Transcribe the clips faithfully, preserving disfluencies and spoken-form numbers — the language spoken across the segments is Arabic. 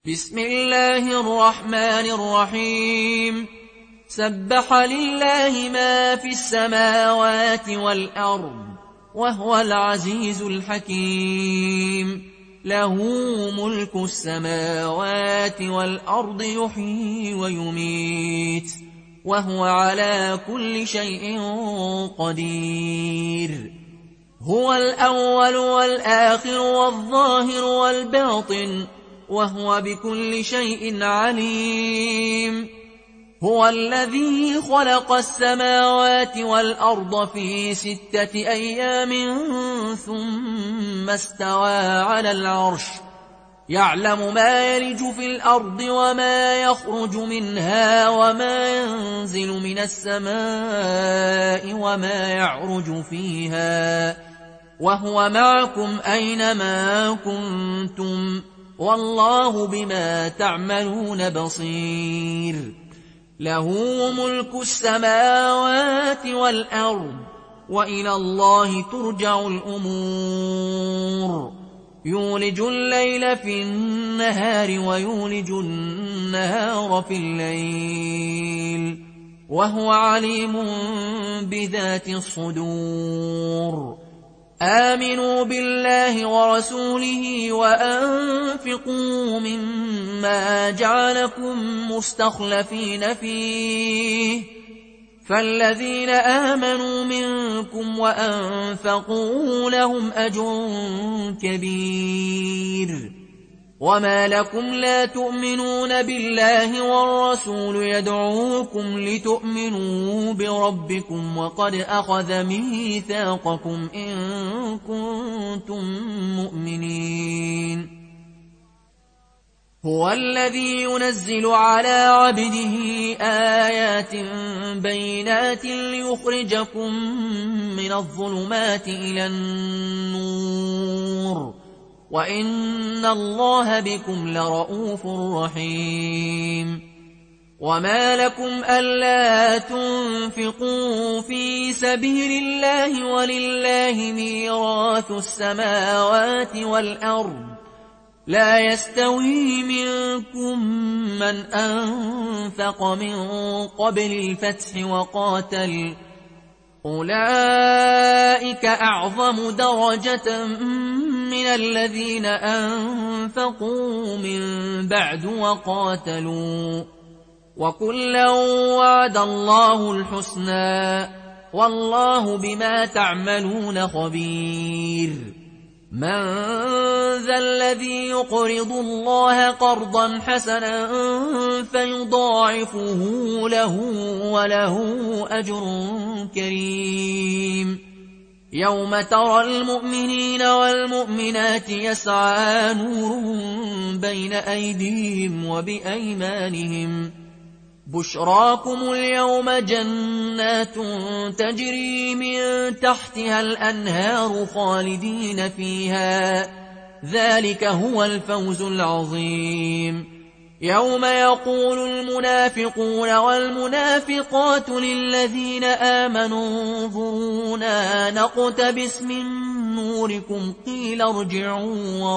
بسم الله الرحمن الرحيم سبح لله ما في السماوات والأرض وهو العزيز الحكيم له ملك السماوات والأرض يحيي ويميت وهو على كل شيء قدير هو الأول والآخر والظاهر والباطن وهو بكل شيء عليم هو الذي خلق السماوات والأرض في ستة أيام ثم استوى على العرش يعلم ما يلج في الأرض وما يخرج منها وما ينزل من السماء وما يعرج فيها وهو معكم أينما كنتم والله بما تعملون بصير له ملك السماوات والأرض وإلى الله ترجع الأمور يولج الليل في النهار ويولج النهار في الليل وهو عليم بذات الصدور آمنوا بالله ورسوله وأنفقوا مما جعلكم مستخلفين فيه فالذين آمنوا منكم وأنفقوا لهم أجر كبير وما لكم لا تؤمنون بالله والرسول يدعوكم لتؤمنوا بربكم وقد أخذ ميثاقكم إن كنتم مؤمنين هو الذي ينزل على عبده آيات بينات ليخرجكم من الظلمات إلى النور وإن الله بكم لرؤوف رحيم وما لكم ألا تنفقوا في سبيل الله ولله ميراث السماوات والأرض لا يستوي منكم من أنفق من قبل الفتح وقاتل أولئك أعظم درجة من الذين أنفقوا من بعد وقاتلوا وكلا وعد الله الحسنى والله بما تعملون خبير من ذا الذي يقرض الله قرضا حسنا فيضاعفه له وله أجر كريم يوم ترى المؤمنين والمؤمنات يسعى نورهم بين أيديهم وبأيمانهم بشراكم اليوم جنات تجري من تحتها الأنهار خالدين فيها ذلك هو الفوز العظيم يوم يقول المنافقون والمنافقات للذين آمنوا انظرونا نقتبس من نوركم قيل ارجعوا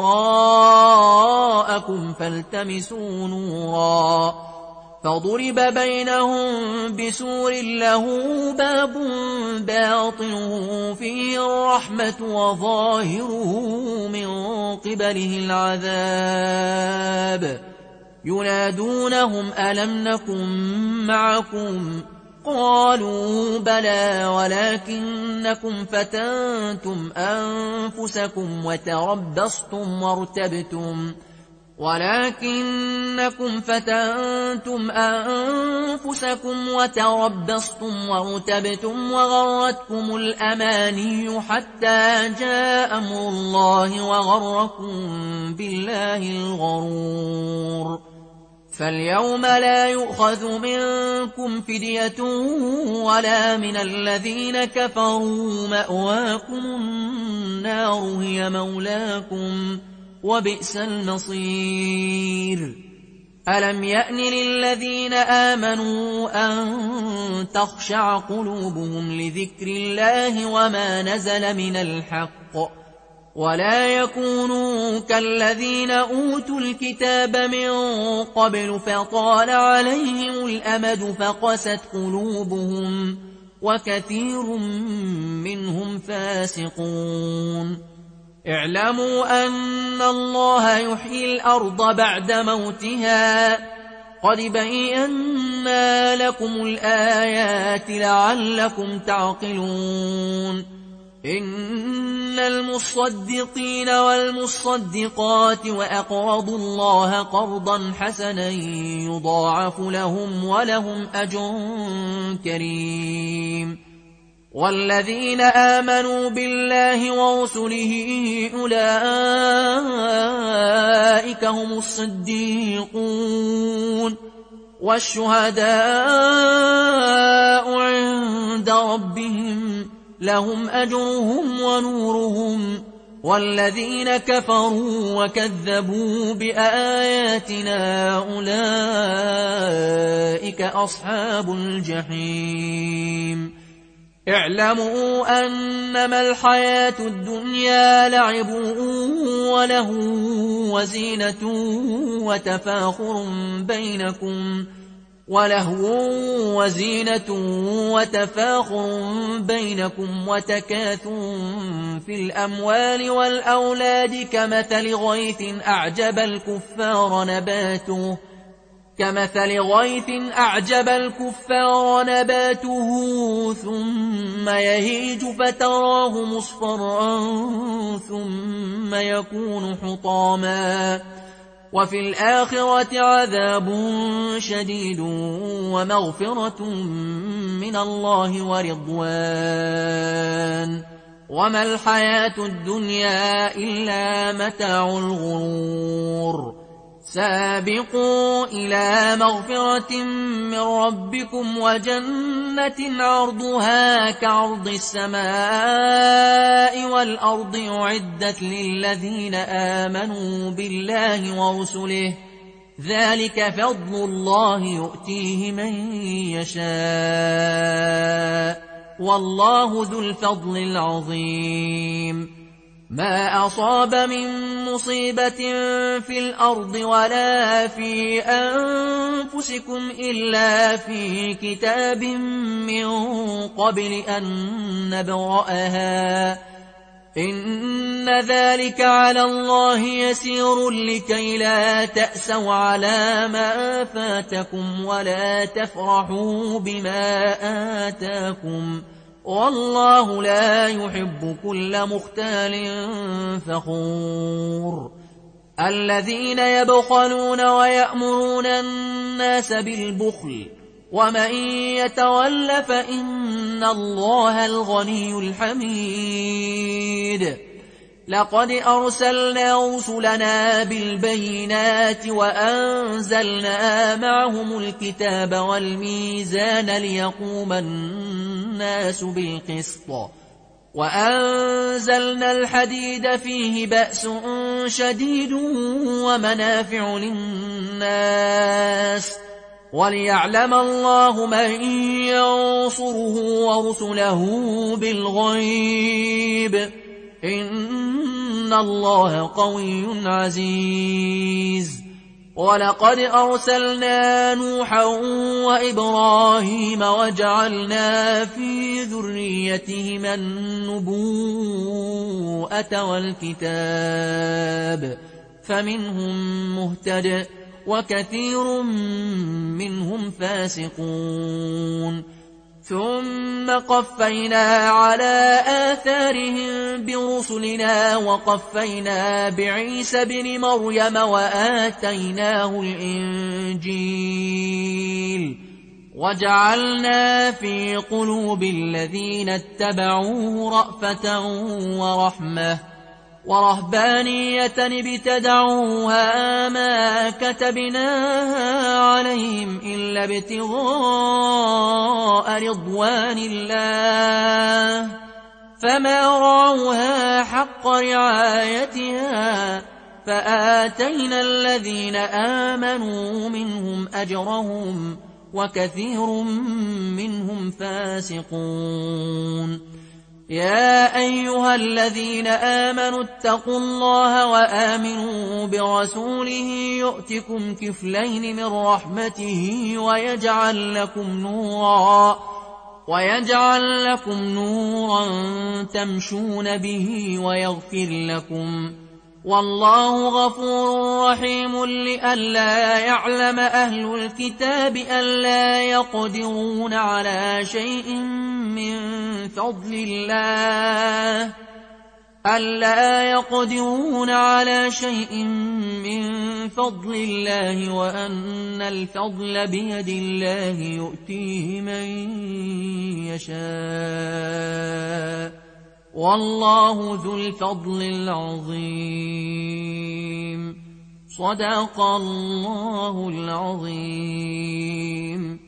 وراءكم فالتمسوا نورا فضرب بينهم بسور له باب باطنه فيه الرحمة وظاهره من قبله العذاب ينادونهم ألم نكن معكم قالوا بلى ولكنكم فتنتم أنفسكم وتربصتم وارتبتم ولكنكم فتنتم أنفسكم وتربصتم وارتبتم وغرتكم الأماني حتى جاء أمر الله وغركم بالله الغرور فاليوم لا يؤخذ منكم فدية ولا من الذين كفروا مأواكم النار هي مولاكم وبئس المصير ألم يأن للذين آمنوا أن تخشع قلوبهم لذكر الله وما نزل من الحق ولا يكونوا كالذين أوتوا الكتاب من قبل فطال عليهم الأمد فقست قلوبهم وكثير منهم فاسقون. اعلموا أن الله يحيي الأرض بعد موتها قد بينا لكم الآيات لعلكم تعقلون. إن المصدقين والمصدقات وأقرضوا الله قرضا حسنا يضاعف لهم ولهم أجر كريم. والذين آمنوا بالله ورسله أولئك هم الصديقون والشهداء عند ربهم لهم أجرهم ونورهم. والذين كفروا وكذبوا بآياتنا أولئك أصحاب الجحيم. اعلموا أنما الحياة الدنيا لعب وله وزينة وتفاخر بينكم ولهو وزينة وتفاخر بينكم وتكاثر في الأموال والأولاد كمثل غيث أعجب الكفار نباته كمثل غيث أعجب الكفار نباته ثم يهيج فتراه مصفرا ثم يكون حطاما وفي الآخرة عذاب شديد ومغفرة من الله ورضوان وما الحياة الدنيا إلا متاع الغرور. سابقوا إلى مغفرة من ربكم وجنة عرضها كعرض السماء والأرض أعدت للذين آمنوا بالله ورسله ذلك فضل الله يؤتيه من يشاء والله ذو الفضل العظيم. ما أصاب من مصيبة في الأرض ولا في أنفسكم إلا في كتاب من قبل أن نبرأها إن ذلك على الله يسير لكي لا تأسوا على ما فاتكم ولا تفرحوا بما آتاكم والله لا يحب كل مختال فخور. الذين يبخلون ويأمرون الناس بالبخل ومن يتول فإن الله الغني الحميد. لقد أرسلنا رسلنا بالبينات وأنزلنا معهم الكتاب والميزان ليقوم الناس بالقسط وأنزلنا الحديد فيه بأس شديد ومنافع للناس وليعلم الله من ينصره ورسله بالغيب إن الله قوي عزيز. ولقد أرسلنا نوحا وإبراهيم وجعلنا في ذريتهما النبوءة والكتاب فمنهم مهتد وكثير منهم فاسقون. ثم قفينا على آثارهم برسلنا وقفينا بعيسى بن مريم وآتيناه الإنجيل وجعلنا في قلوب الذين اتبعوه رأفة ورحمة ورهبانية ابتدعوها ما كتبناها عليهم إلا ابتغاء رضوان الله فما رعوها حق رعايتها فآتينا الذين آمنوا منهم أجرهم وكثير منهم فاسقون. يا أيها الذين آمنوا اتقوا الله وآمنوا برسوله يؤتكم كفلين من رحمته ويجعل لكم نورا ويجعل لكم نورا تمشون به ويغفر لكم والله غفور رحيم. لئلا يعلم أهل الكتاب ألا يقدرون على شيء من فضل الله ألا يقدرون على شيء من فضل الله وأن الفضل بيد الله يؤتيه من يشاء والله ذو الفضل العظيم. صدق الله العظيم.